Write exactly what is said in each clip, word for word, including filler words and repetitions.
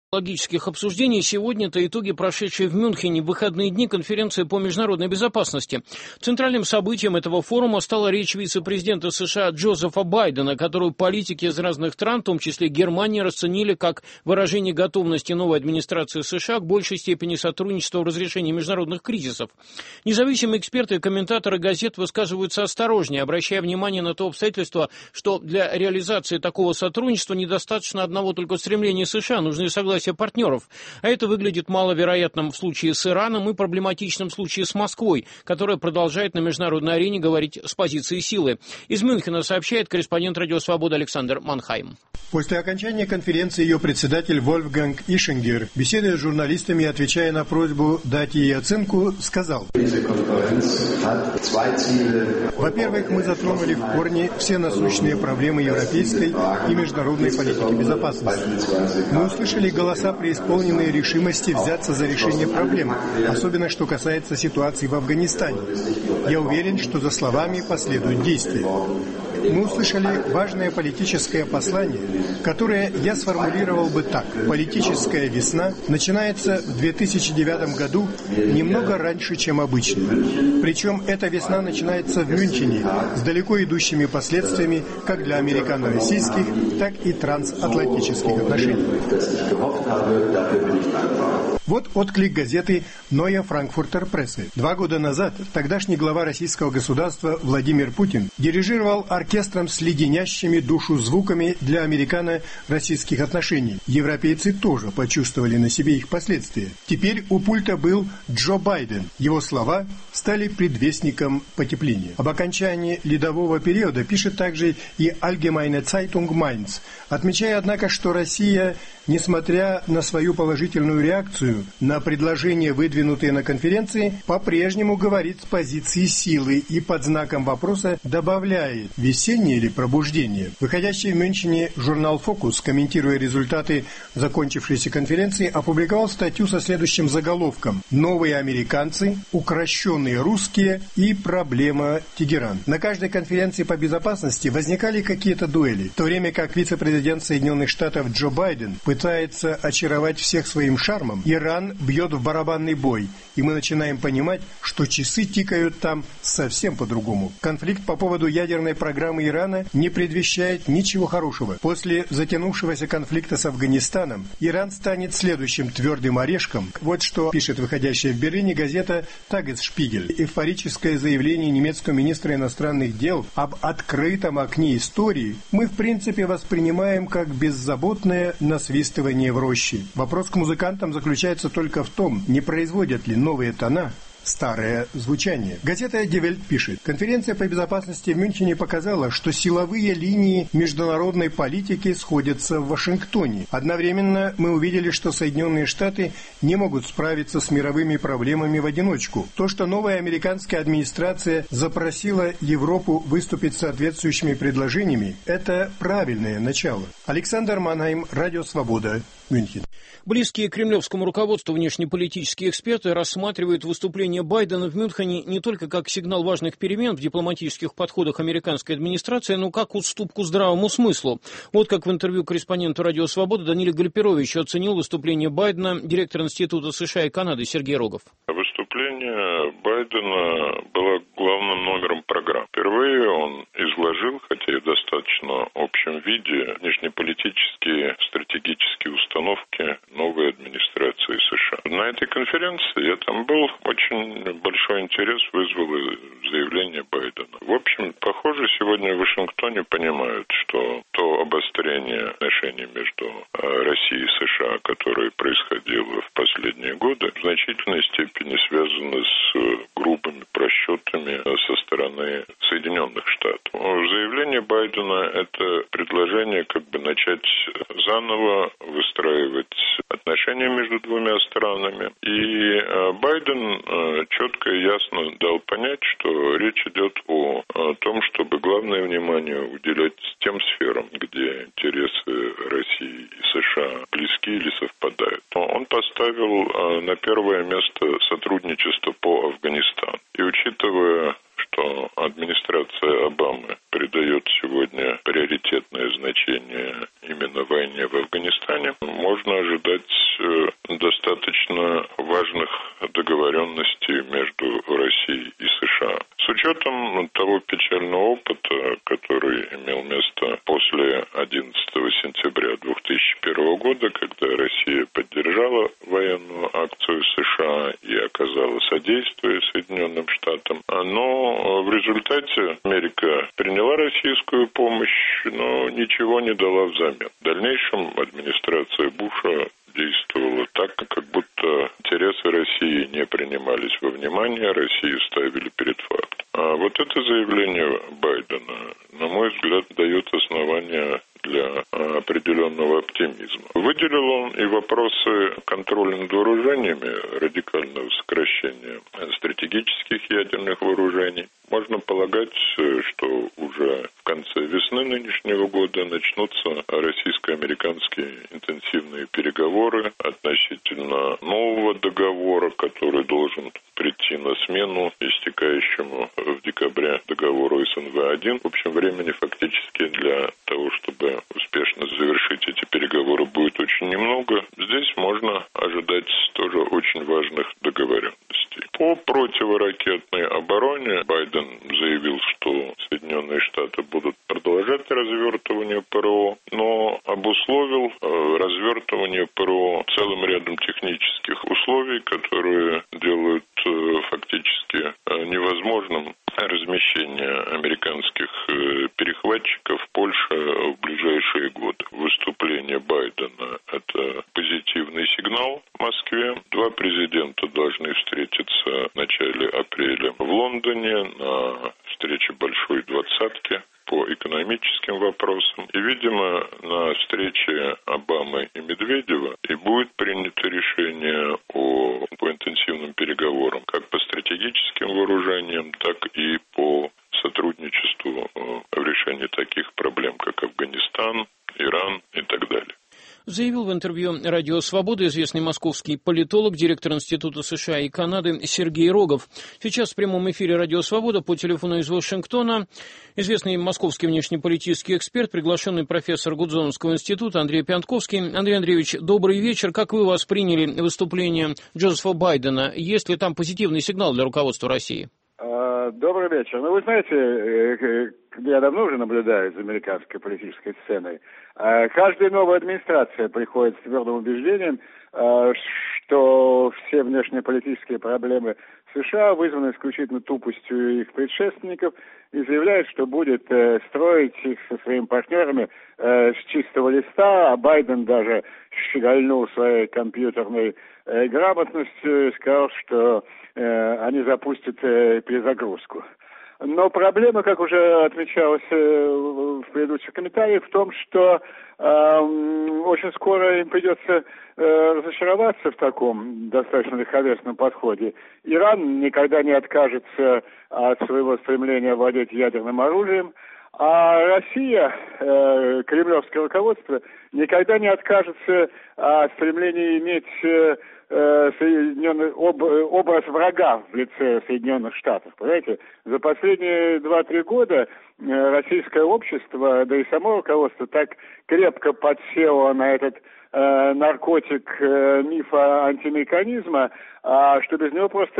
Логических обсуждений сегодня-то итоги, прошедшие в Мюнхене в выходные дни конференции по международной безопасности. Центральным событием этого форума стала речь вице-президента США Джозефа Байдена, которую политики из разных стран, в том числе Германии, расценили как выражение готовности новой администрации США к большей степени сотрудничества в разрешении международных кризисов. Независимые эксперты и комментаторы газет высказываются осторожнее, обращая внимание на то обстоятельство, что для реализации такого сотрудничества недостаточно одного только стремления США, нужны согласия партнеров, а это выглядит маловероятным в случае с Ираном и проблематичным в случае с Москвой, которая продолжает на международной арене говорить с позиции силы. Из Мюнхена сообщает корреспондент «Радио Свобода» Александр Манхайм. После окончания конференции ее председатель Вольфганг Ишингер, беседуя с журналистами и отвечая на просьбу дать ей оценку, сказал: «Во-первых, мы затронули в корне все насущные проблемы европейской и международной политики безопасности. Мы услышали голоса, преисполненные решимости взяться за решение проблем, особенно что касается ситуации в Афганистане. Я уверен, что за словами последуют действия. Мы услышали важное политическое послание, которое я сформулировал бы так. Политическая весна начинается в две тысячи девятом году немного раньше, чем обычно. Причем эта весна начинается в Мюнхене с далеко идущими последствиями как для американо-российских, так и трансатлантических отношений». Вот отклик газеты «Neue Frankfurter Presse». Два года назад тогдашний глава российского государства Владимир Путин дирижировал оркестром с леденящими душу звуками для американо-российских отношений. Европейцы тоже почувствовали на себе их последствия. Теперь у пульта был Джо Байден. Его слова стали предвестником потепления. Об окончании ледового периода пишет также и Allgemeine Zeitung Mainz, отмечая, однако, что Россия, несмотря на свою положительную реакцию на предложения, выдвинутые на конференции, по-прежнему говорит с позиции силы и под знаком вопроса добавляет: весеннее ли пробуждение? Выходящий в Мюнхене журнал «Фокус», комментируя результаты закончившейся конференции, опубликовал статью со следующим заголовком: «Новые американцы, укрощенные русские и проблема Тегеран». На каждой конференции по безопасности возникали какие-то дуэли, в то время как вице-президент Соединенных Штатов Джо Байден пытается очаровать всех своим шармом, Иран бьет в барабанный бой, и мы начинаем понимать, что часы тикают там совсем по-другому. Конфликт по поводу ядерной программы Ирана не предвещает ничего хорошего. После затянувшегося конфликта с Афганистаном Иран станет следующим твердым орешком. Вот что пишет выходящая в Берлине газета «Тагесшпигель». Эйфорическое заявление немецкого министра иностранных дел об открытом окне истории мы в принципе воспринимаем как беззаботное насвистывание в роще. Вопрос к музыкантам заключается только в том, не производят ли новые тона старое звучание. Газета Die Welt пишет: конференция по безопасности в Мюнхене показала, что силовые линии международной политики сходятся в Вашингтоне. Одновременно мы увидели, что Соединенные Штаты не могут справиться с мировыми проблемами в одиночку. То, что новая американская администрация запросила Европу выступить с соответствующими предложениями, это правильное начало. Александр Манхайм, Радио Свобода, Мюнхен. Близкие к кремлевскому руководству внешнеполитические эксперты рассматривают выступление Байдена в Мюнхене не только как сигнал важных перемен в дипломатических подходах американской администрации, но как уступку здравому смыслу. Вот как в интервью корреспонденту «Радио Свобода» Даниле Гальперовичу оценил выступление Байдена директор Института США и Канады Сергей Рогов. Выступление Байдена было главным номером программы. Впервые он изложил, хотя и в достаточно общем виде, внешнеполитические стратегические установки новой администрации США. На этой конференции я там был, очень большой интерес вызвало заявление Байдена. В общем, похоже, сегодня в Вашингтоне понимают, что то обострение отношений между Россией и США, которое происходило в последние годы, в значительной степени связано с грубыми просчетами со стороны Соединенных Штатов. Заявление Байдена – это предложение как бы начать заново выстраивать отношения между двумя странами. И Байден четко и ясно дал понять, что речь идет о том, чтобы главное внимание уделять тем сферам, где интересы России и США близки или совпадают. Он поставил на первое место сотрудничество по Афганистану. И учитывая, что администрация Обамы придает сегодня приоритетное значение именно войне в Афганистане, можно ожидать когда Россия поддержала военную акцию США и оказала содействие Соединенным Штатам. Но в результате Америка приняла российскую помощь, но ничего не дала взамен. В дальнейшем администрация Буша действовала так, как будто интересы России не принимались во внимание, Россию ставили перед фактом. А вот это заявление Байдена, на мой взгляд, дает основания для определенного оптимизма. Выделил он и вопросы контроля над вооружениями, радикального сокращения стратегических ядерных вооружений. Можно полагать, что уже в конце весны нынешнего года начнутся российско-американские интенсивные переговоры относительно нового договора, который должен прийти на смену истекающему в декабре договору эс эн вэ один. В общем, времени фактически для того, чтобы успешно завершить эти переговоры, будет очень немного. Здесь можно ожидать тоже очень важных договоренностей. По противоракетной обороне Байден заявил, что Соединенные Штаты будут продолжать развертывание ПРО, но обусловил развертывание ПРО целым рядом технических условий, которые делают фактически невозможным размещение американских перехватчиков в Польше в ближайшие годы. Выступление Байдена – это позитивный сигнал в Москве. Два президента должны встретиться в начале апреля в Лондоне на встрече Большой Двадцатки по экономическим вопросам. И, видимо, на встрече Обамы и Медведева и будет принято решение о, по интенсивным переговорам как по стратегическим вооружениям, так и по сотрудничеству в решении таких проблем, как Афганистан, Иран и так далее. Заявил в интервью «Радио Свобода» известный московский политолог, директор Института США и Канады Сергей Рогов. Сейчас в прямом эфире «Радио Свобода» по телефону из Вашингтона известный московский внешнеполитический эксперт, приглашенный профессор Гудзоновского института Андрей Пьянтковский. Андрей Андреевич, добрый вечер. Как вы восприняли выступление Джозефа Байдена? Есть ли там позитивный сигнал для руководства России? Добрый вечер. Ну, вы знаете, я давно уже наблюдаю за американской политической сценой. Каждая новая администрация приходит с твердым убеждением, что все внешнеполитические проблемы США вызваны исключительно тупостью их предшественников, и заявляет, что будет строить их со своими партнерами с чистого листа, а Байден даже щегольнул своей компьютерной грамотностью и сказал, что они запустят перезагрузку. Но проблема, как уже отмечалось в предыдущих комментариях, в том, что э, очень скоро им придется э, разочароваться в таком достаточно легковесном подходе. Иран никогда не откажется от своего стремления владеть ядерным оружием, а Россия, э, кремлевское руководство, никогда не откажется от стремления иметь э, Соединенный, об, образ врага в лице Соединенных Штатов. Понимаете, за последние два-три года российское общество, да и само руководство так крепко подсело на этот э, наркотик э, мифа антиамериканизма, а что без него просто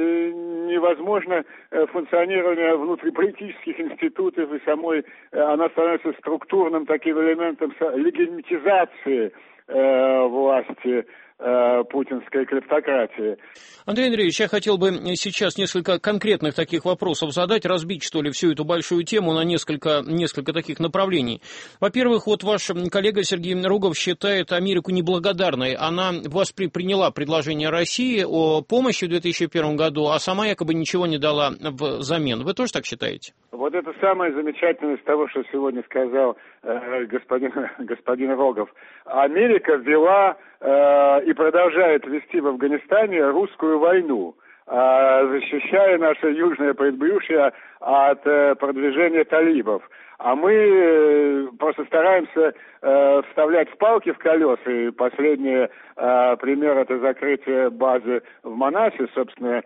невозможно функционирование внутриполитических институтов и самой, она становится структурным таким элементом легитимизации э, власти путинской клептократии. Андрей Андреевич, я хотел бы сейчас несколько конкретных таких вопросов задать, разбить, что ли, всю эту большую тему на несколько, несколько таких направлений. Во-первых, вот ваш коллега Сергей Рогов считает Америку неблагодарной. Она восприняла предложение России о помощи в две тысячи первом году, а сама якобы ничего не дала взамен. Вы тоже так считаете? Вот это самое замечательное из того, что сегодня сказал э, господин, господин Рогов. Америка ввела э, и продолжает вести в Афганистане русскую войну, э, защищая наше южное предбрюшье от э, продвижения талибов. А мы э, просто стараемся э, вставлять палки в колеса. И последний э, пример — это закрытие базы в Манасе, собственно,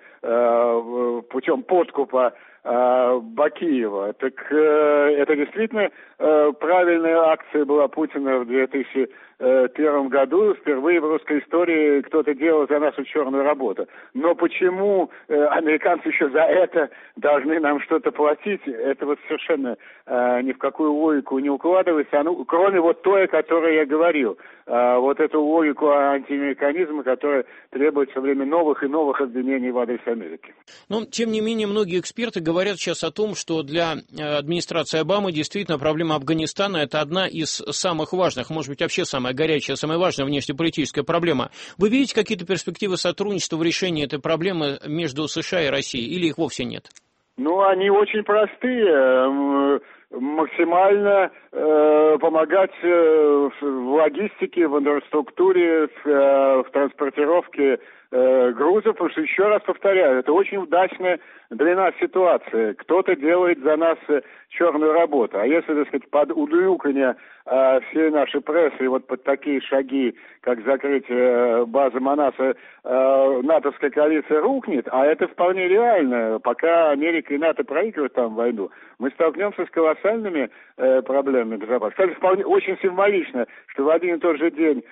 э, путем подкупа Бакиева. Так э, это действительно э, правильная акция была Путина в две тысячи первом году впервые в русской истории кто-то делал за нашу черную работу. Но почему американцы еще за это должны нам что-то платить, это вот совершенно ни в какую логику не укладывается, ну, кроме вот той, о которой я говорил. Вот эту логику антиамериканизма, которая требует все время новых и новых обвинений в адрес Америки. Но, тем не менее, многие эксперты говорят сейчас о том, что для администрации Обамы действительно проблема Афганистана – это одна из самых важных, может быть, вообще самая горячая, самая важная внешнеполитическая проблема. Вы видите какие-то перспективы сотрудничества в решении этой проблемы между США и Россией, или их вовсе нет? Ну, они очень простые. Максимально э, помогать э, в логистике, в инфраструктуре, в, э, в транспортировке э, грузов, потому что, еще раз повторяю, это очень удачная для нас ситуация. Кто-то делает за нас черную работу. А если, так сказать, под улюлюканье э, всей нашей прессы, вот под такие шаги, как закрытие базы Манаса, э, натовская коалиция рухнет, а это вполне реально, пока Америка и НАТО проигрывают там войну, мы столкнемся с колоссальными э, проблемами безопасности. Кстати, вполне, очень символично, что в один и тот же день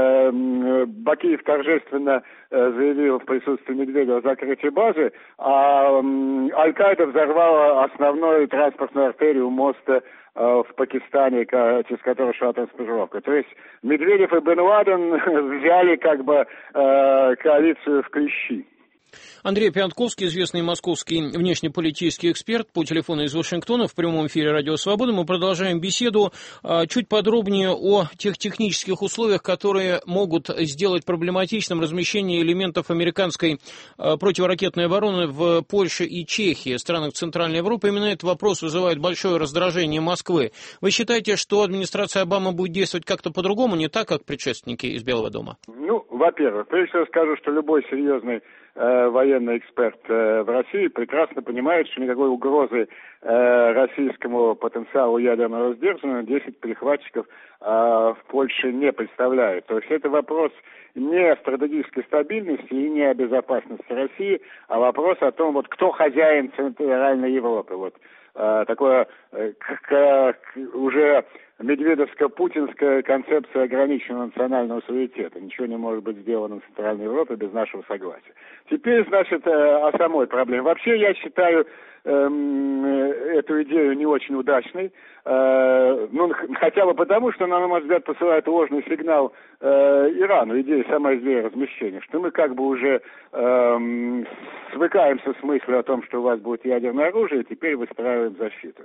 э, Бакиев торжественно э, заявил в присутствии Медведева о закрытии базы, а э, Аль-Каида взорвала основную транспортную артерию моста э, в Пакистане, через который шла транспортировка. То есть Медведев и Бен Ладен взяли как бы э, коалицию в клещи. Андрей Пиантковский, известный московский внешнеполитический эксперт, по телефону из Вашингтона в прямом эфире «Радио Свобода». Мы продолжаем беседу чуть подробнее о тех технических условиях, которые могут сделать проблематичным размещение элементов американской противоракетной обороны в Польше и Чехии, странах Центральной Европы. Именно этот вопрос вызывает большое раздражение Москвы. Вы считаете, что администрация Обамы будет действовать как-то по-другому, не так, как предшественники из Белого дома? Ну, во-первых, прежде всего скажу, что любой серьезный э, военный эксперт э, в России прекрасно понимает, что никакой угрозы э, российскому потенциалу ядерного сдерживания десять перехватчиков э, в Польше не представляет. То есть это вопрос не о стратегической стабильности и не о безопасности России, а вопрос о том, вот кто хозяин Центральной Европы. Вот э, такое э, как уже медведевско-путинская концепция ограниченного национального суверенитета. Ничего не может быть сделано в Центральной Европе без нашего согласия. Теперь, значит, о самой проблеме. Вообще, я считаю эм, эту идею не очень удачной. Э, ну, хотя бы потому, что она, на мой взгляд, посылает ложный сигнал э, Ирану. Идея, сама идея размещения. Что мы как бы уже эм, свыкаемся с мыслью о том, что у вас будет ядерное оружие, и теперь выстраиваем защиту.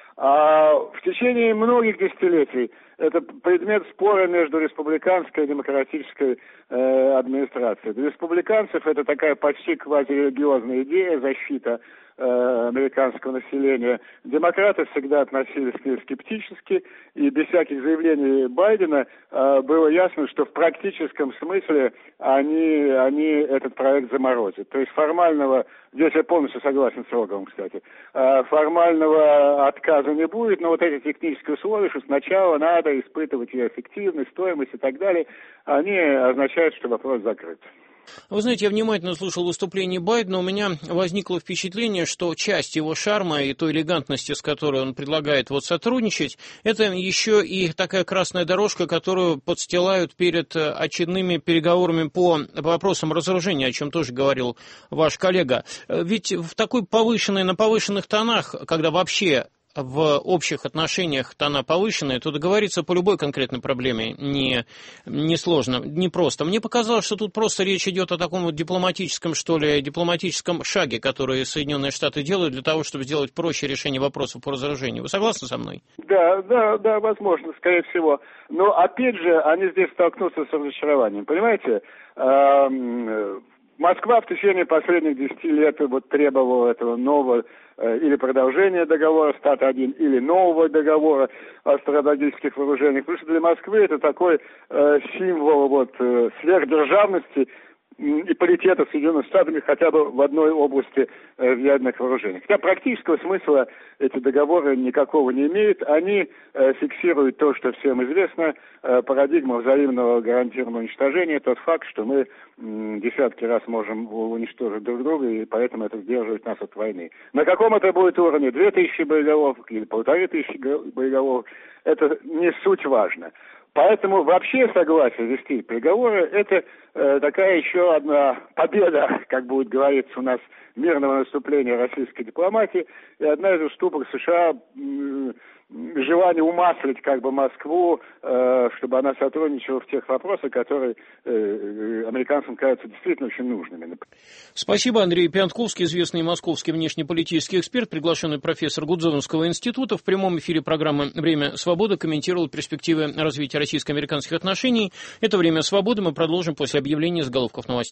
А в течение многих десятилетий это предмет спора между республиканской и демократической э, администрацией. Для республиканцев это такая почти квазирелигиозная идея, защита э, американского населения. Демократы всегда относились к ней скептически, и без всяких заявлений Байдена э, было ясно, что в практическом смысле они, они этот проект заморозят. То есть формального, здесь я полностью согласен с Роговым, кстати, э, формального отказа не будет, но вот эти технические условия, что сначала надо испытывать ее эффективность, стоимость и так далее, они означают, что вопрос закрыт. Вы знаете, я внимательно слушал выступление Байдена, у меня возникло впечатление, что часть его шарма и той элегантности, с которой он предлагает вот сотрудничать, это еще и такая красная дорожка, которую подстилают перед очередными переговорами по вопросам разоружения, о чем тоже говорил ваш коллега. Ведь в такой повышенной, на повышенных тонах, когда вообще в общих отношениях тона повышенные, то договориться по любой конкретной проблеме не, не сложно, не просто. Мне показалось, что тут просто речь идет о таком вот дипломатическом, что ли, дипломатическом шаге, который Соединенные Штаты делают для того, чтобы сделать проще решение вопросов по разоружению. Вы согласны со мной? Да, да, да, возможно, скорее всего. Но, опять же, они здесь столкнутся с разочарованием. Понимаете, Москва в течение последних десяти лет вот требовала этого нового или продолжения договора Стат один, или нового договора о стратегических вооружениях. Потому что для Москвы это такой э, символ вот, э, сверхдержавности и паритета с Соединенными Штатами хотя бы в одной области э, ядерных вооружений. Хотя практического смысла эти договоры никакого не имеют. Они э, фиксируют то, что всем известно, э, парадигма взаимного гарантированного уничтожения, тот факт, что мы э, десятки раз можем уничтожить друг друга, и поэтому это сдерживает нас от войны. На каком это будет уровне? Две тысячи боеголовок или полторы тысячи боеголовок? Это не суть важно. Поэтому вообще согласие вести переговоры – это э, такая еще одна победа, как будет говориться у нас, мирного наступления российской дипломатии, и одна из уступок США, э, желание умаслить как бы Москву, э, чтобы она сотрудничала в тех вопросах, которые э, американцам кажутся действительно очень нужными. Спасибо, Андрей Пиантковский, известный московский внешнеполитический эксперт, приглашенный профессор Гудзоновского института. В прямом эфире программы «Время свободы» комментировал перспективы развития российско-американских отношений. Это «Время свободы». Мы продолжим после объявления заголовков новостей.